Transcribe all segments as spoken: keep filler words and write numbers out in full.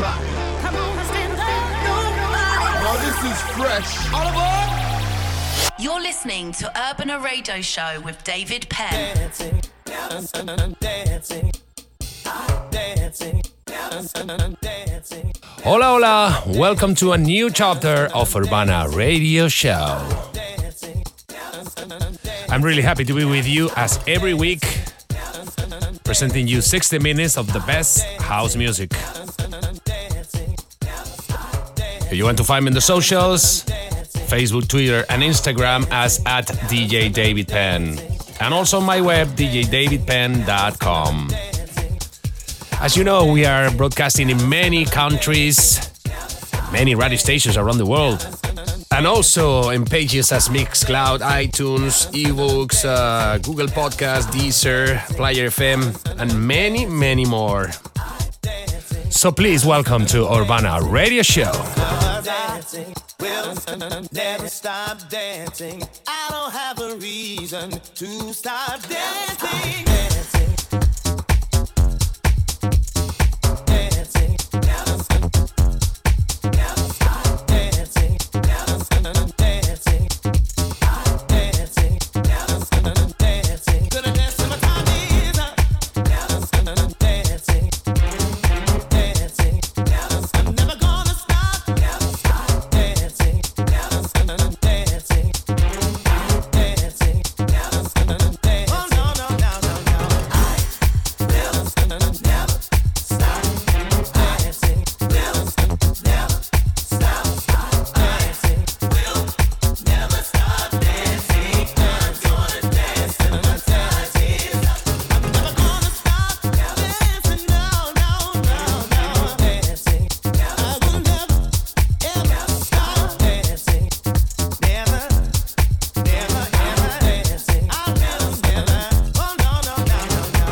rock. Come on, stand up, nobody. Now this is fresh. All aboard! You're listening to Urbana Radio Show with David Penn. Dancing, dancing, dancing, dancing, dancing. Hola, hola. Welcome to a new chapter of Urbana Radio Show. I'm really happy to be with you as every week, presenting you sixty minutes of the best house music. If you want to find me in the socials, Facebook, Twitter, and Instagram as at D J David Penn. And also my web, d j david penn dot com. As you know, we are broadcasting in many countries, many radio stations around the world. And also in pages as Mixcloud, iTunes, eBooks, uh, Google Podcasts, Deezer, Player F M, and many, many more. So please welcome to Urbana Radio Show. Dancing, will never stop dancing. I don't have a reason to stop dancing. Dancing, dancing, dancing, dancing, dancing, dancing, dancing. Gonna dance till my time is up. Dancing, dancing. I'm never gonna stop dancing, dancing, dancing, dancing. Oh no, no, no, no, no. I will never stop dancing. Will never stop dancing. Will never stop dancing. I'm gonna dance till my time is up. I'm never gonna stop dancing. No, no, no, no. Dancing. I will never, ever stop dancing. Never, never, ever dancing. I will never. Oh no, no, no, no, no.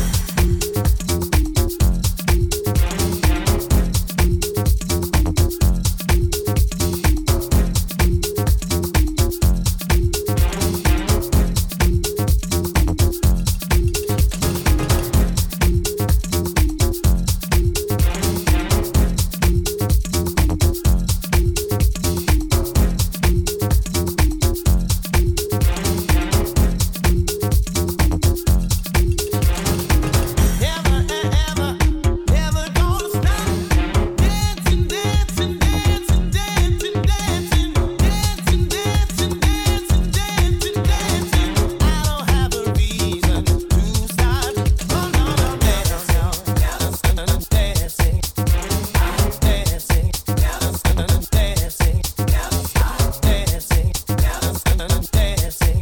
Never, ever, never gonna stop dancing, dancing, dancing, dancing, dancing, dancing, dancing, dancing, dancing, dancing. I don't have a reason to stop. Oh no, no, no, no, no. Dancing, dancing, dancing, dancing, dancing, dancing, dancing,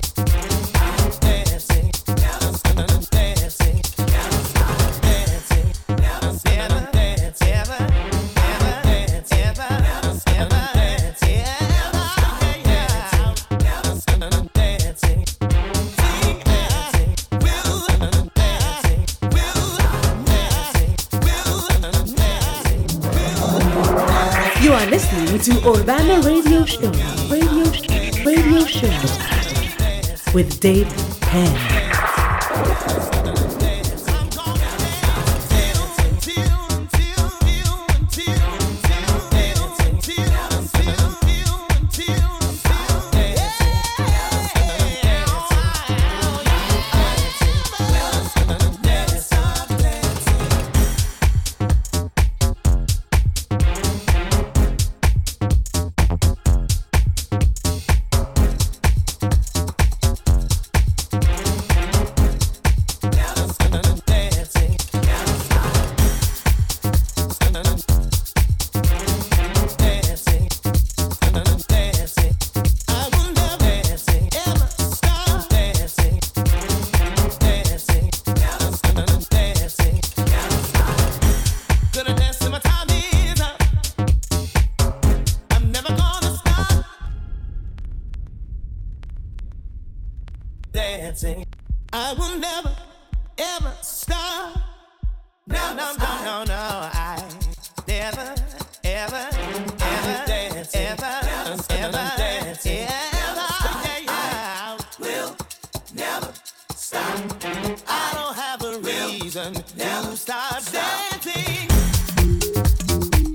You are listening to Urbana Radio Show, Radio, Radio Show with David Penn. dancing. I will never, ever stop. No, no, no, no, no. I never, ever, ever dance, ever, ever dance, ever. Yeah, yeah. I will never stop. I don't have a reason to stop dancing.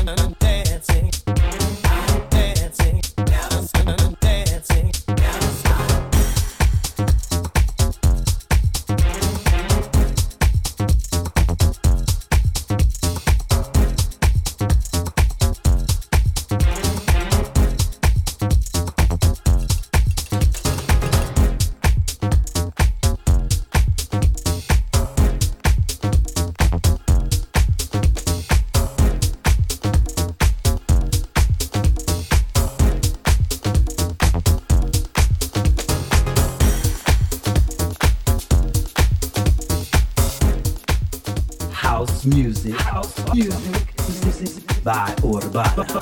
dancing, dancing, dancing. House music, house music by Urbana.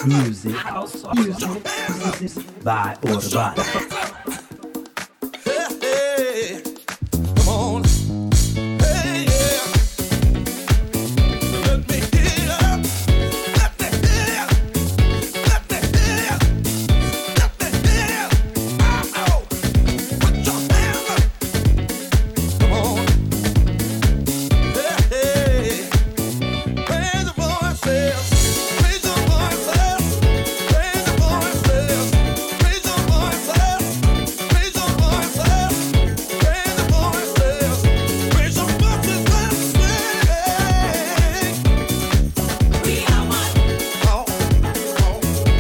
House music, house music by Urbana. Hey, hey, come on. Hey, yeah. Let me hear up. Let me hear. Let me hear. Let me hear. Oh, put your hands up. Come on. Hey, hey. Raise your voices. Raise your voices. Raise your voices. Raise your voices. Raise your voices. Raise your voices. Raise your voices and sing. We are one. Oh, oh, oh.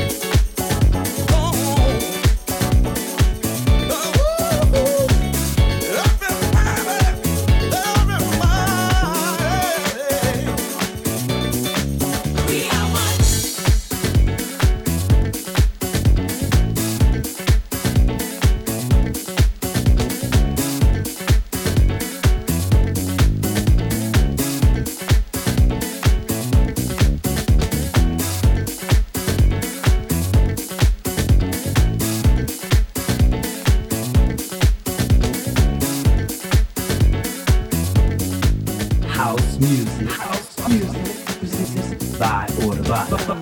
House music, house music by Urbana.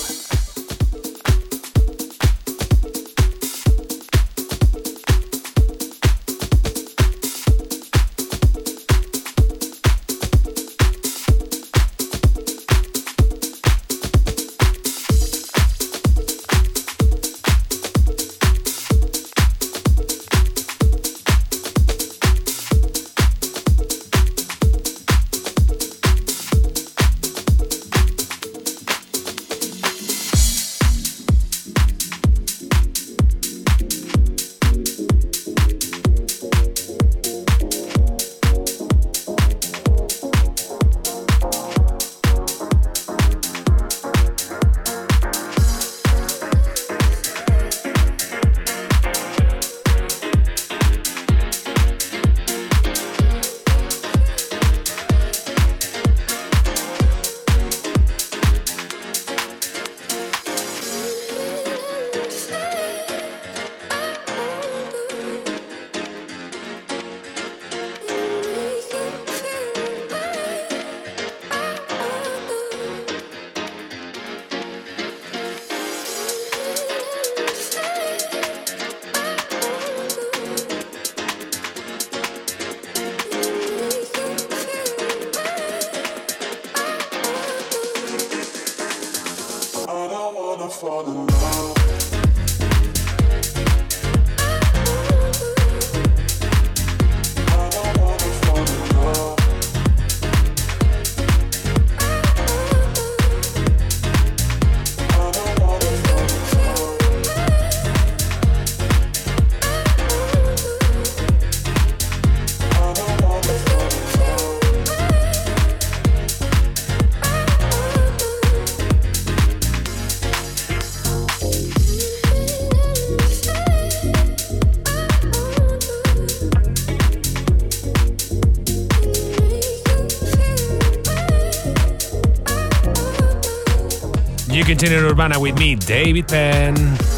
You continue Urbana with me, David Penn.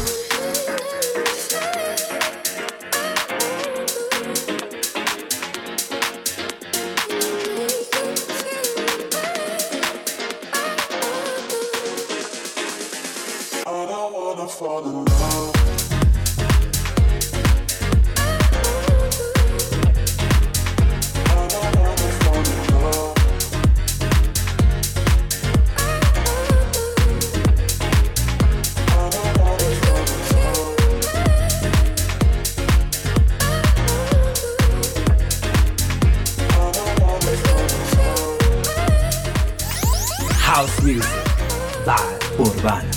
House music by Urbana.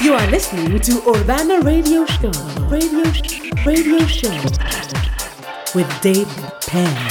You are listening to Urbana Radio Show, Radio, Radio Show with David Penn.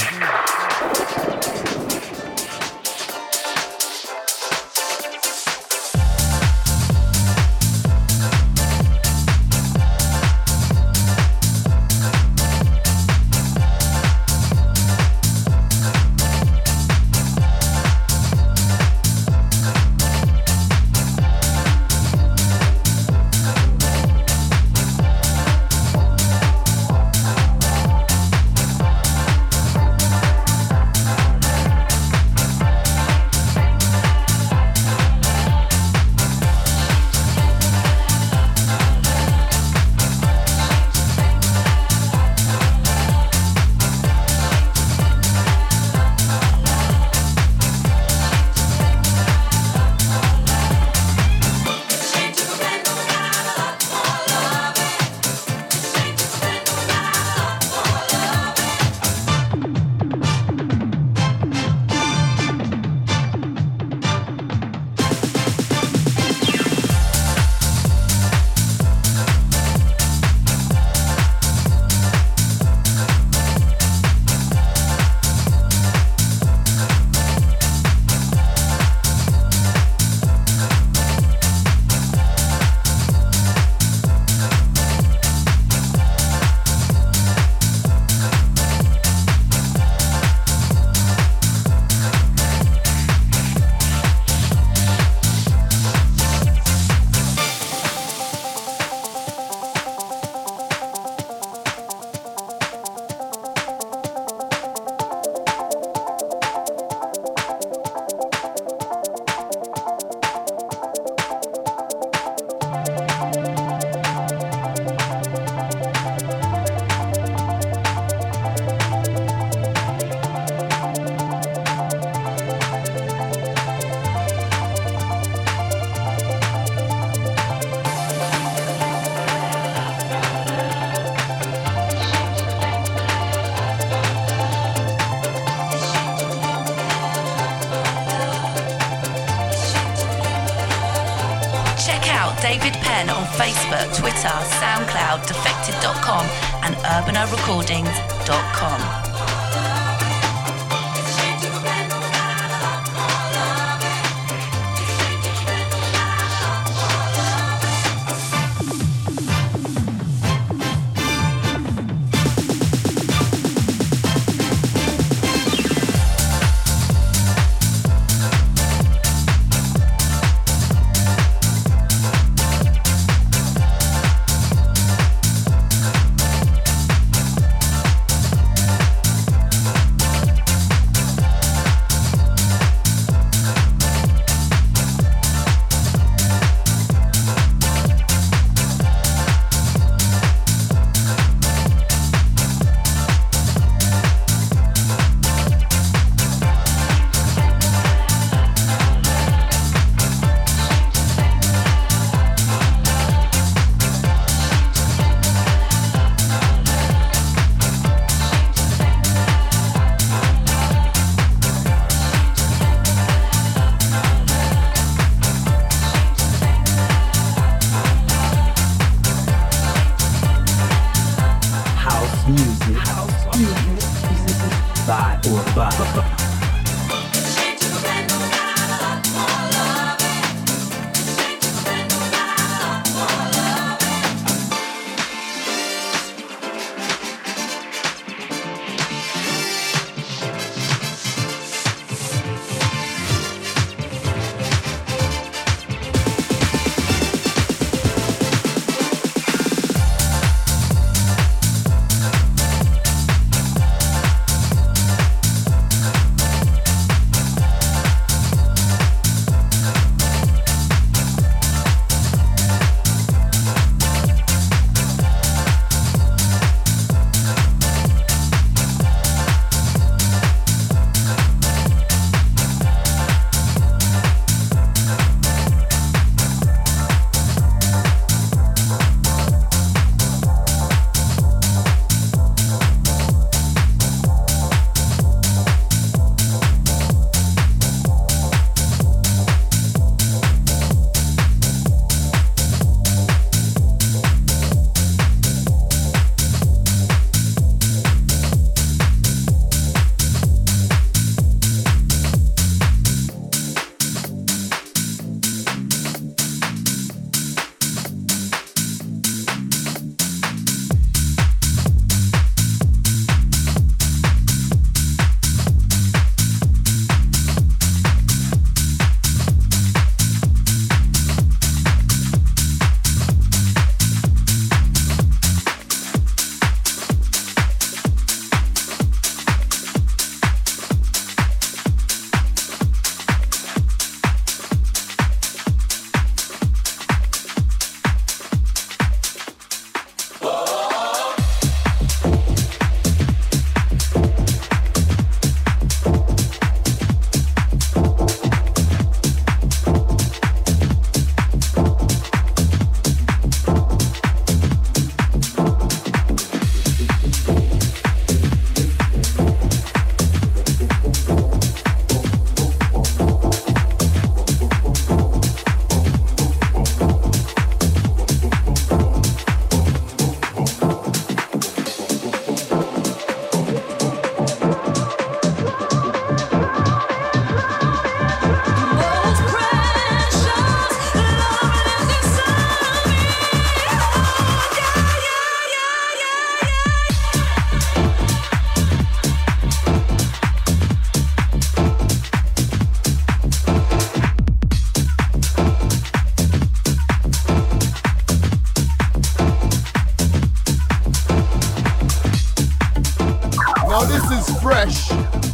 David Penn on Facebook, Twitter, SoundCloud, defected dot com and urbana recordings dot com.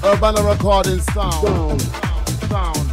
Urbana recording sound. Sound. Sound.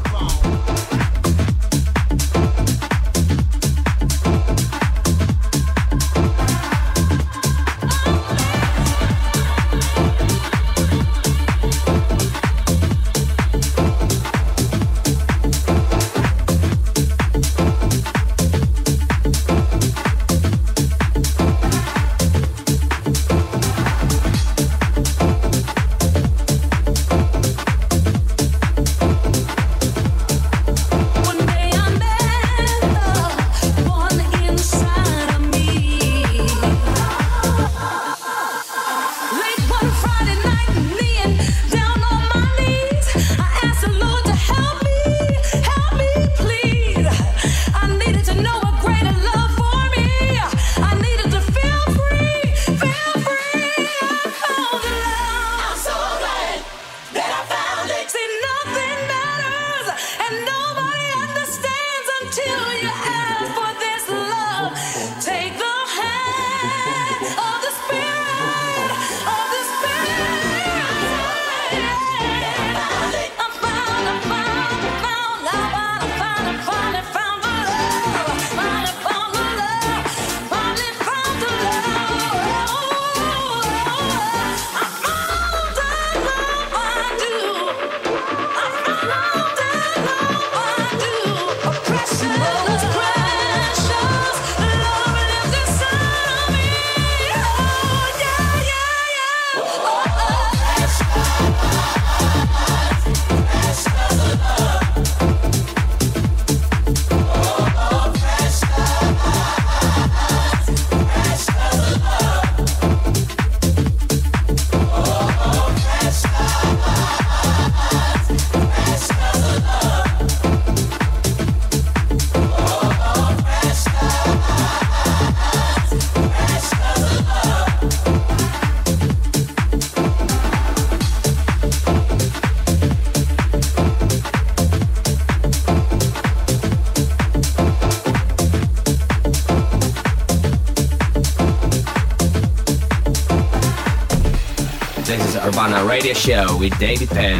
Urbana Radio Show with David Penn.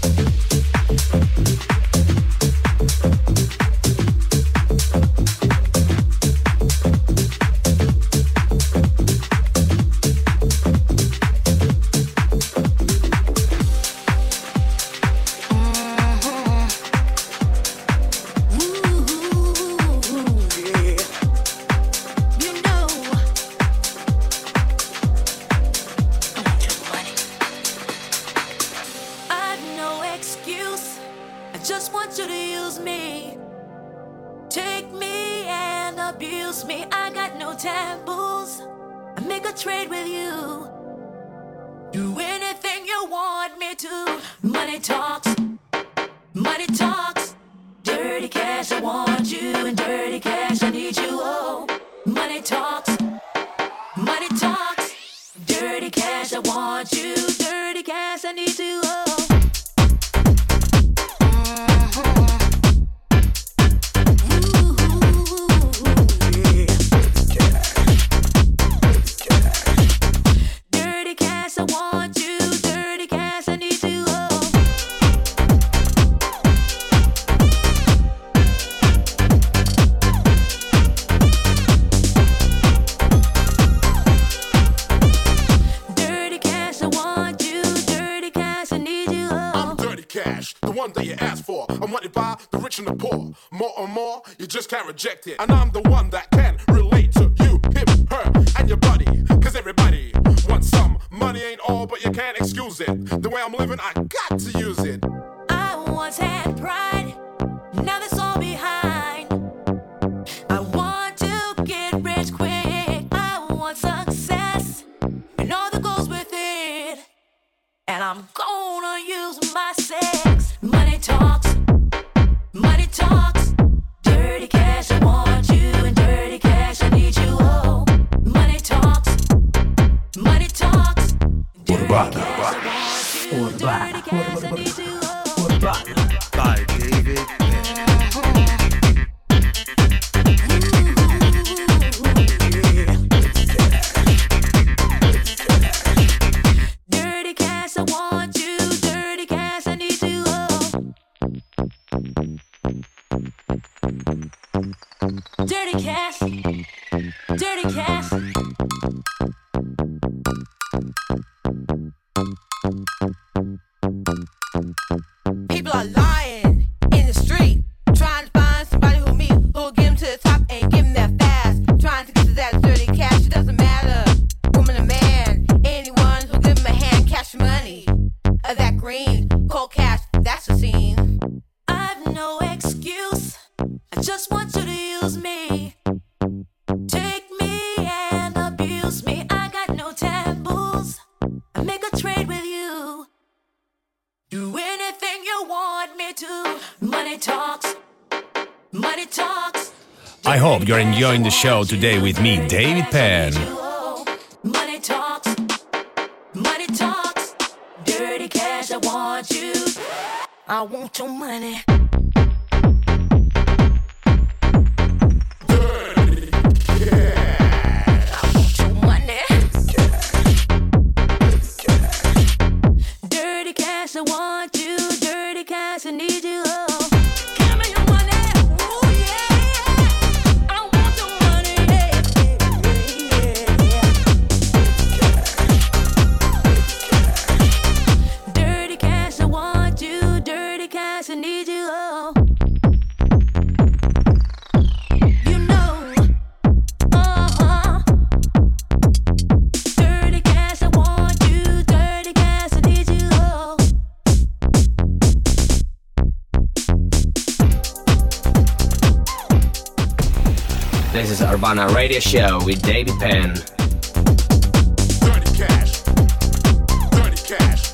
Reject it, and I'm the one that can relate to you, him, her, and your buddy. Cause everybody wants some. Money ain't all, but you can't excuse it. The way I'm living, I got to use it. I once had pride, now that's all behind. I want to get rich quick. I want success, and all that goes with it. And I'm gonna use my sex. Money talks, money talks. Dirty cash, I want you, and dirty cash, I need you. Oh, money talks, money talks. Dirty cash, I want you, dirty cash. Dirty cash. Dirty cash. People are lying in the street, trying to find somebody who me, who'll get them to the top and give them that fast. Trying to get to that dirty cash, it doesn't matter, woman or man. Anyone who'll give them a hand, cash money, or that green, cold cash, that's the scene. I've no excuse, I just want you to use me. Take me and abuse me, I got no taboos. I make a trade with you. Do anything you want me to. Money talks, money talks. I hope you're enjoying the show today with me, David Penn. Money talks, money talks. Dirty cash, I want you. I want your money. I want you, dirty cash, I need you, oh. Give me your money, ooh yeah. I want your money, yeah, yeah, yeah. Dirty cash, I want you, dirty cash, I need you, oh. You know, uh-huh. Dirty cash, I want you, dirty cash, I need you, oh. This is Urbana Radio Show with David Penn. Dirty cash. Dirty cash.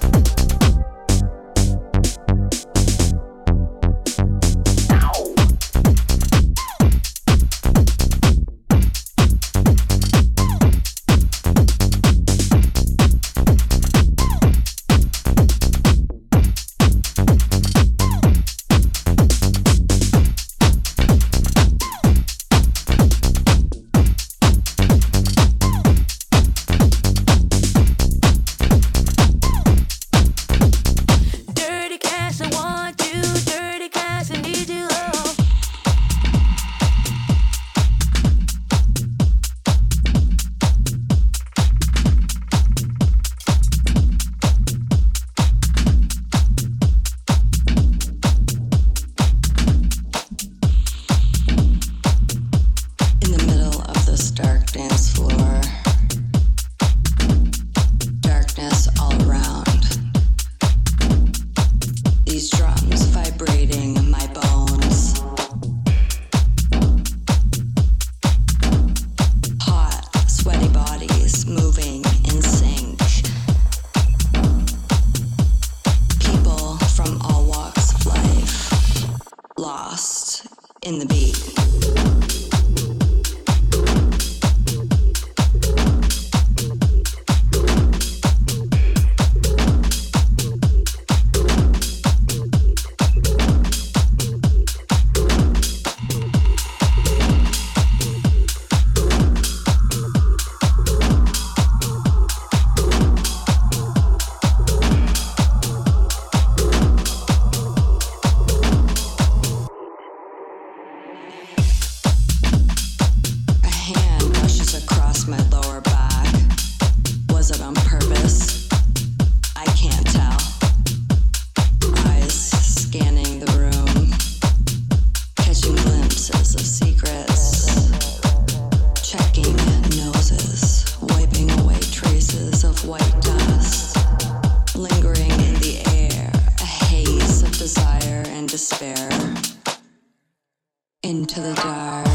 In the beat. Into the dark.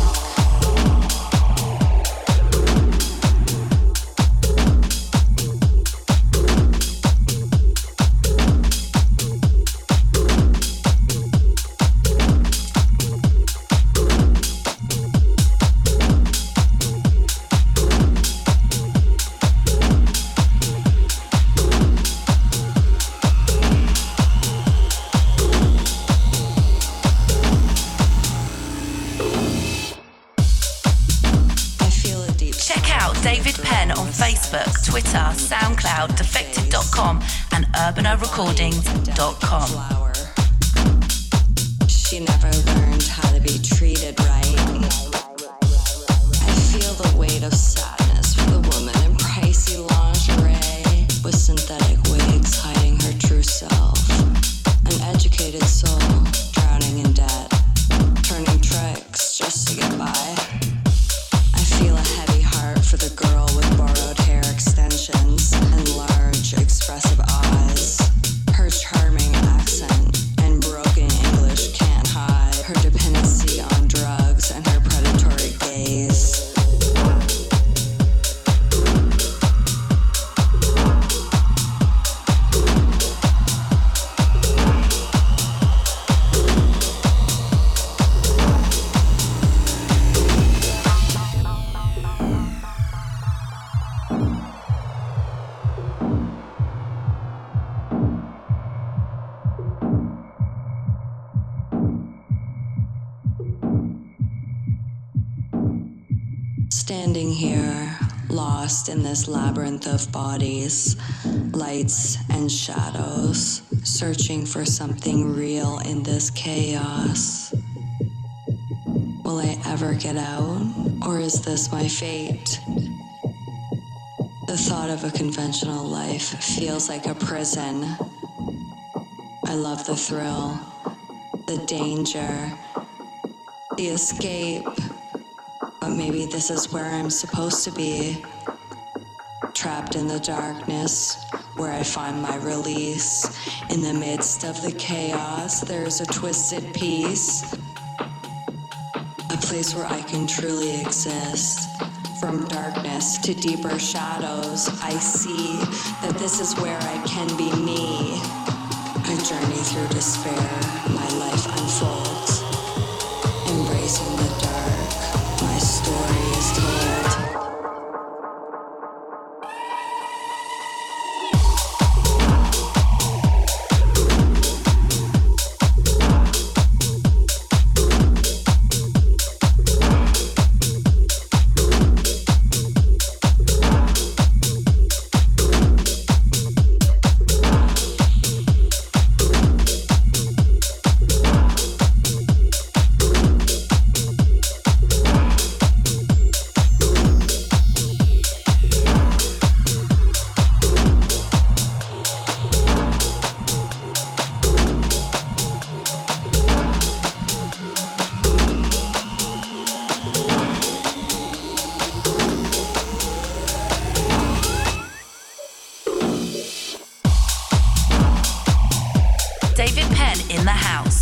Facebook, Twitter, SoundCloud, defected dot com and urbano recordings dot com. She never learned how to be treated right. I feel the weight of sadness for the woman in pricey lingerie with synthetic wigs hiding her true self. An educated soul drowning in debt, turning tricks just to get by. I feel a heavy heart for the girl with borrowed hair extensions and large, expressive eyes. Her charming accent and broken English can't hide her dependency on drugs and her predatory gaze. Standing here, lost in this labyrinth of bodies, lights and shadows, searching for something real in this chaos. Will I ever get out, or is this my fate? The thought of a conventional life feels like a prison. I love the thrill, the danger, the escape. But maybe this is where I'm supposed to be. Trapped in the darkness, where I find my release. In the midst of the chaos, there's a twisted peace. A place where I can truly exist. From darkness to deeper shadows, I see that this is where I can be me. I journey through despair, my life unfolds. Embracing the dark, my story is told. David Penn in the house.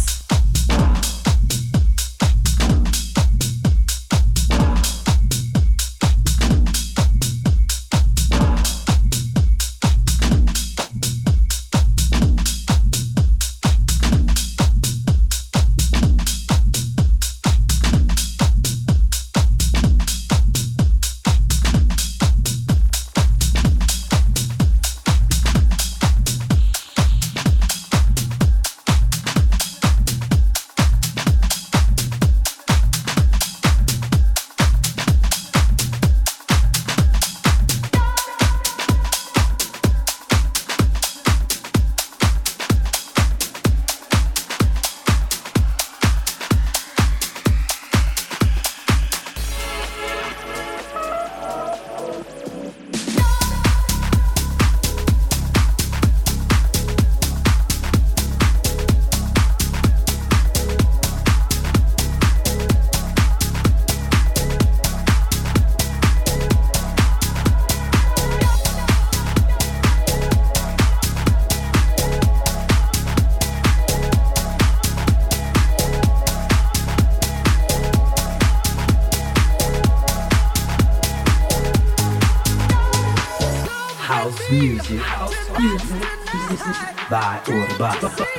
Music, music, by or by.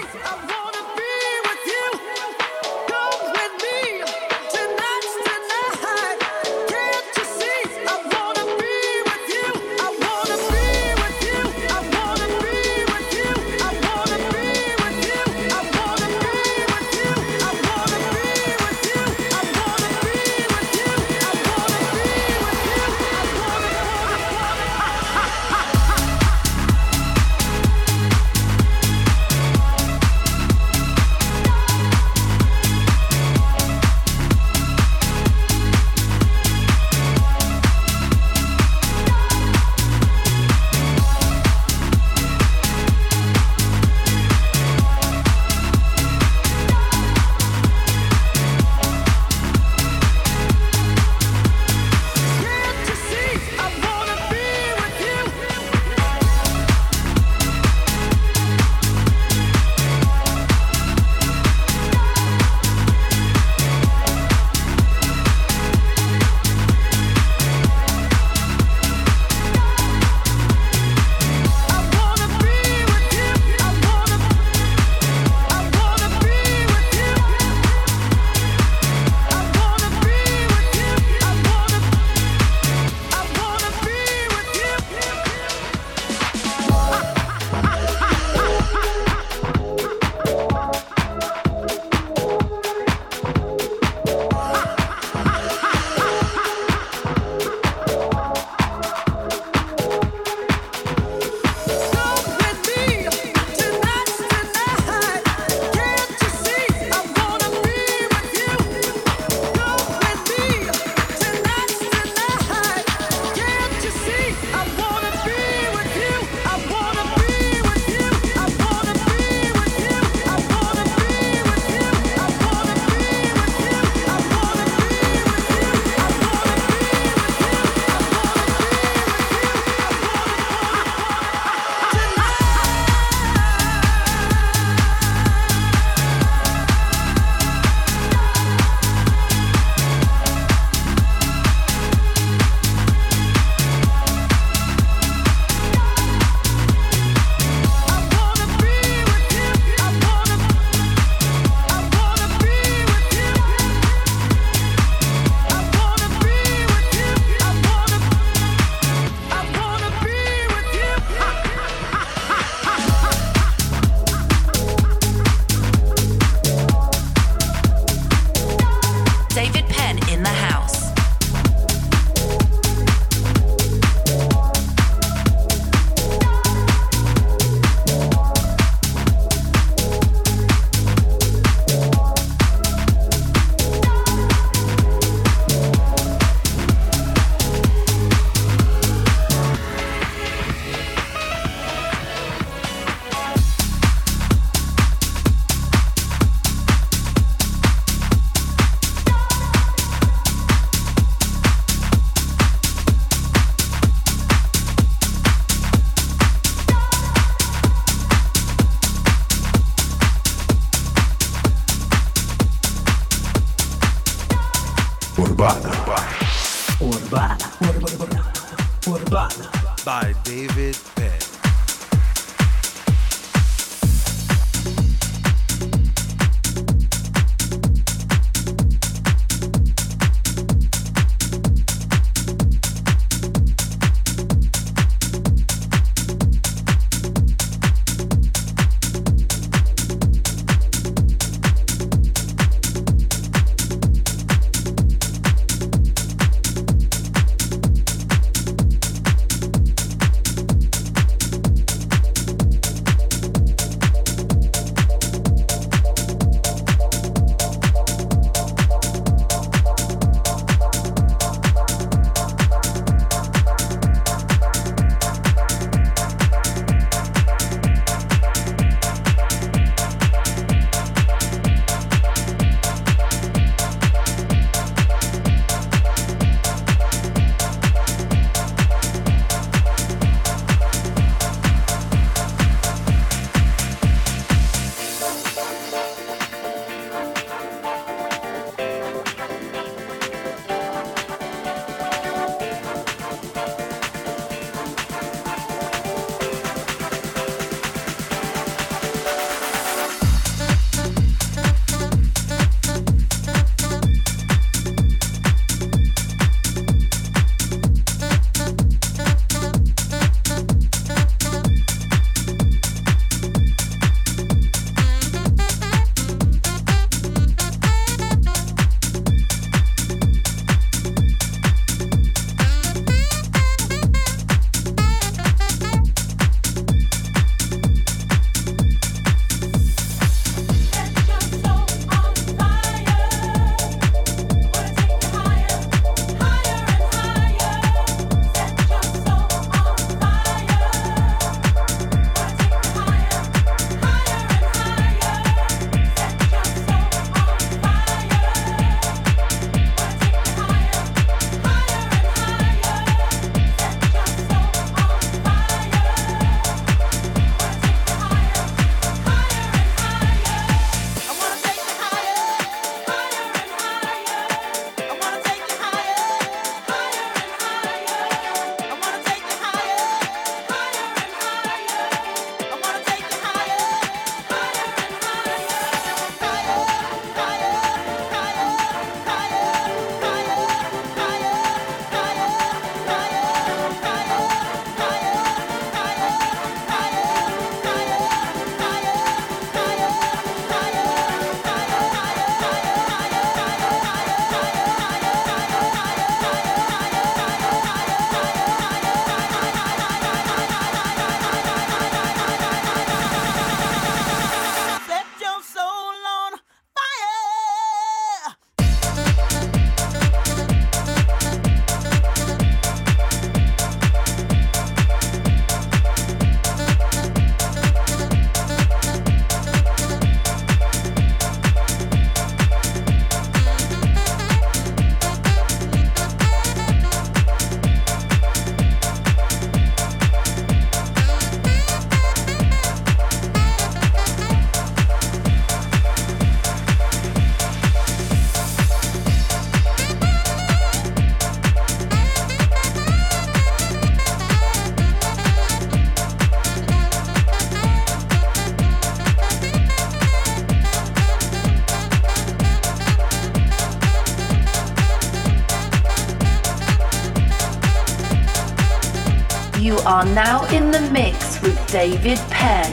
David Penn in the house. Urbana. Urbana. Urbana. Urbana. By David Penn. You are now in the mix with David Penn.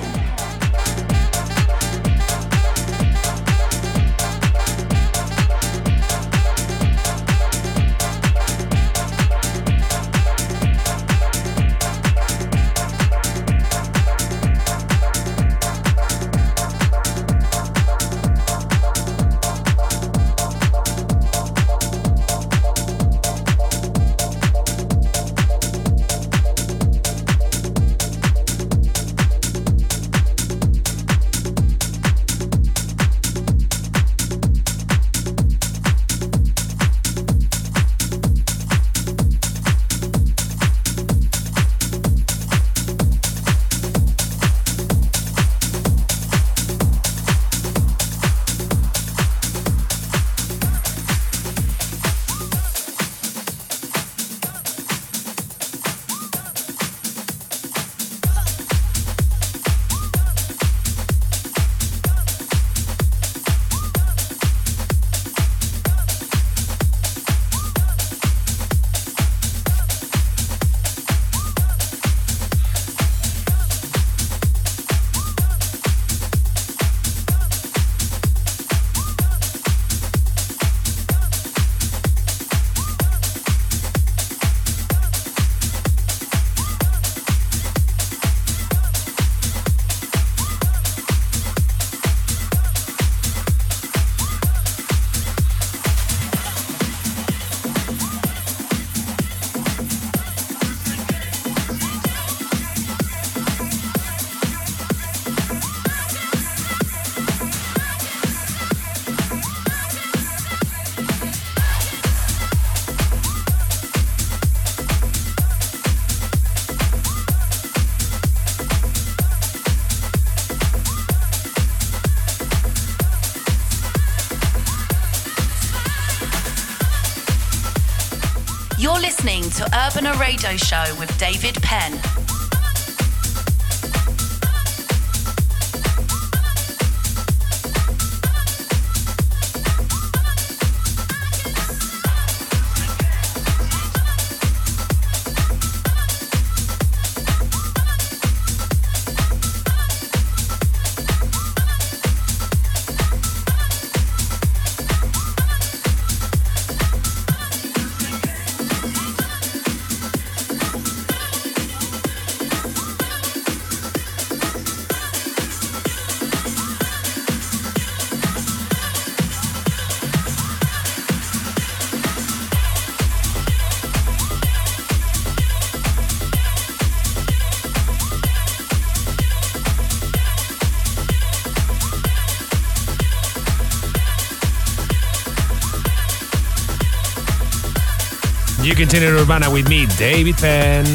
You're listening to Urbana Radio Show with David Penn. You continue Urbana with me, David Penn.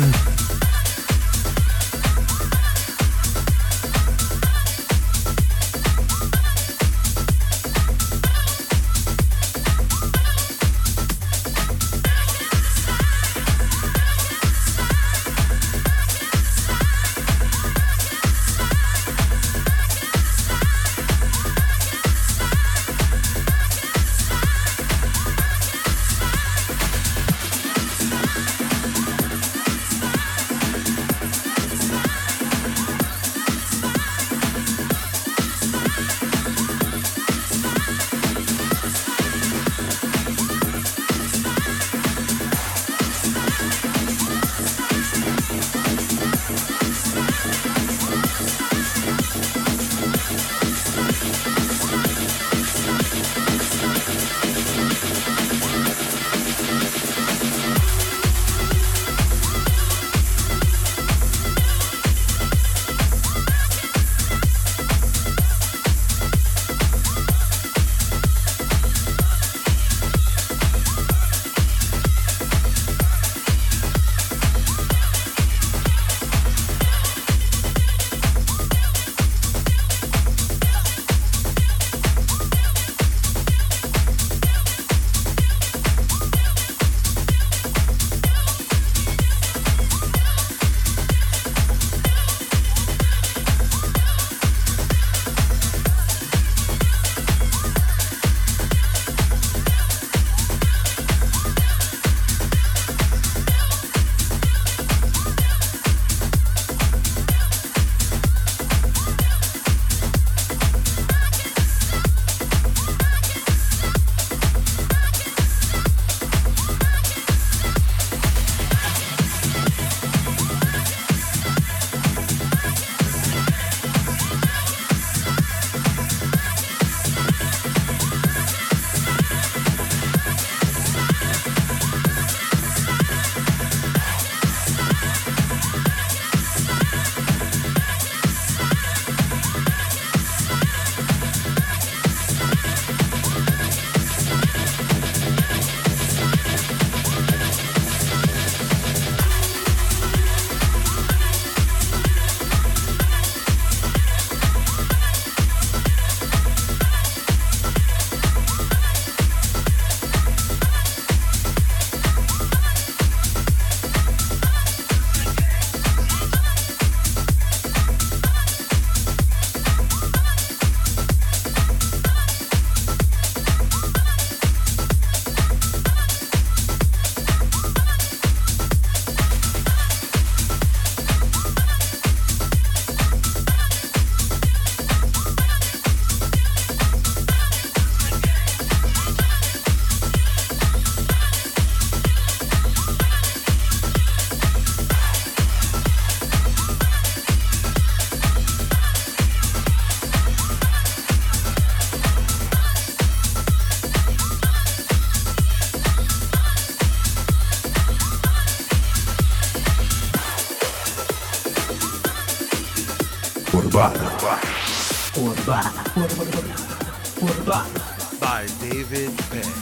Urbana. Urbana. Urbana. Urbana. By David Penn.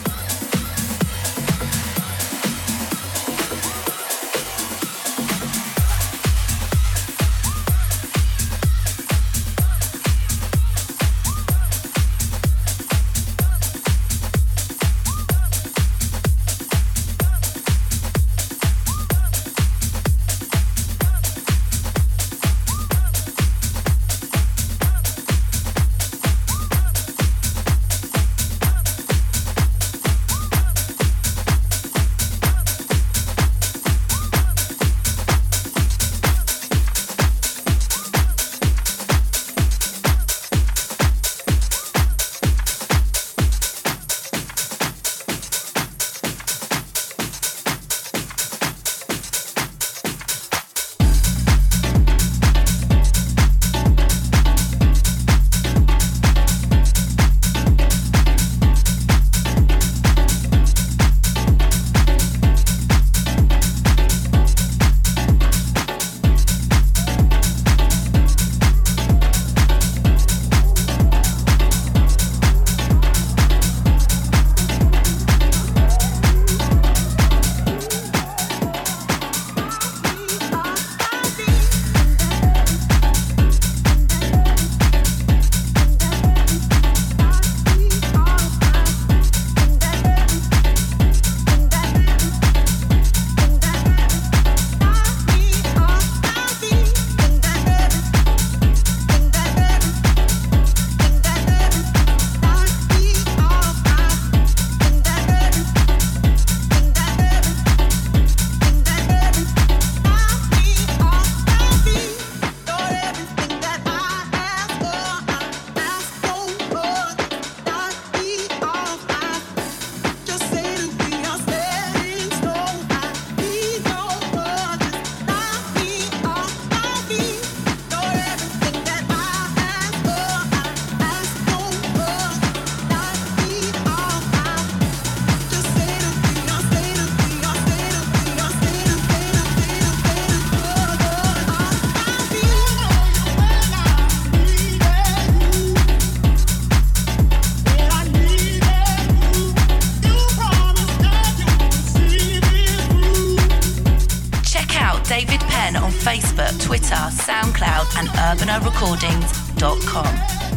David Penn on Facebook, Twitter, SoundCloud and urbano recordings dot com.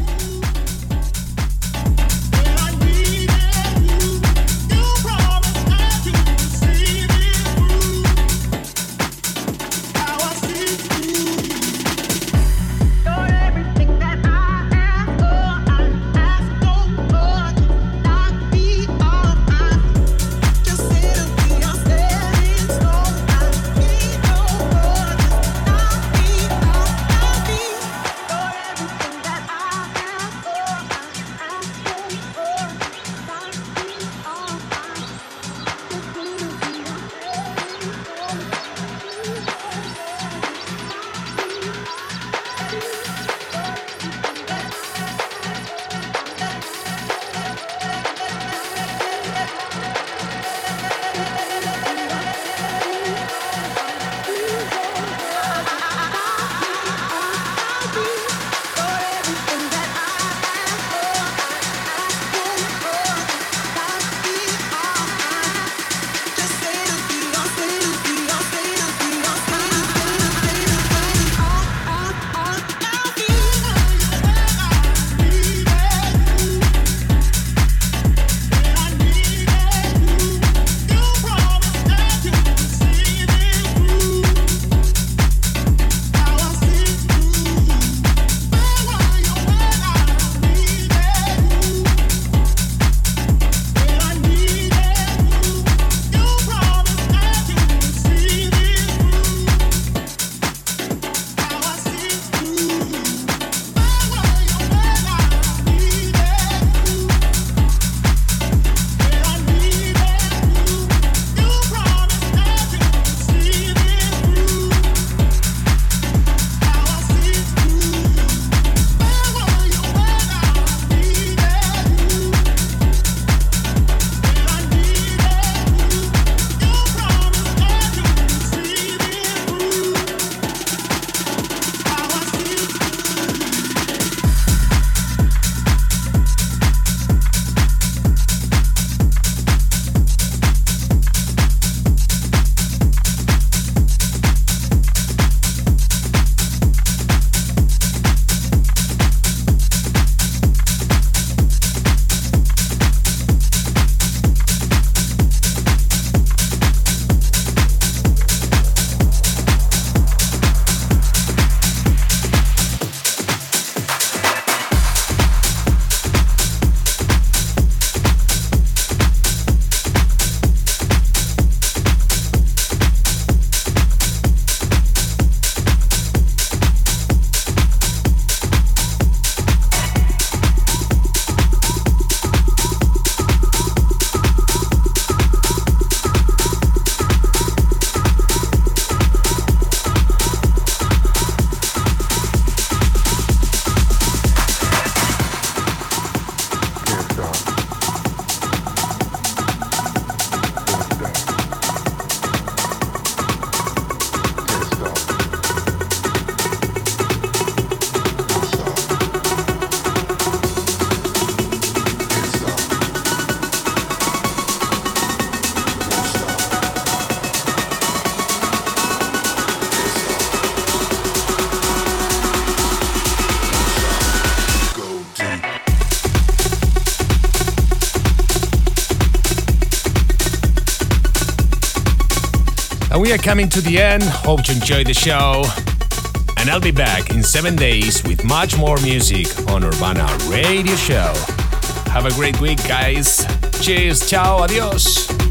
And we are coming to the end. Hope you enjoyed the show. And I'll be back in seven days with much more music on Urbana Radio Show. Have a great week, guys. Cheers. Ciao. Adios.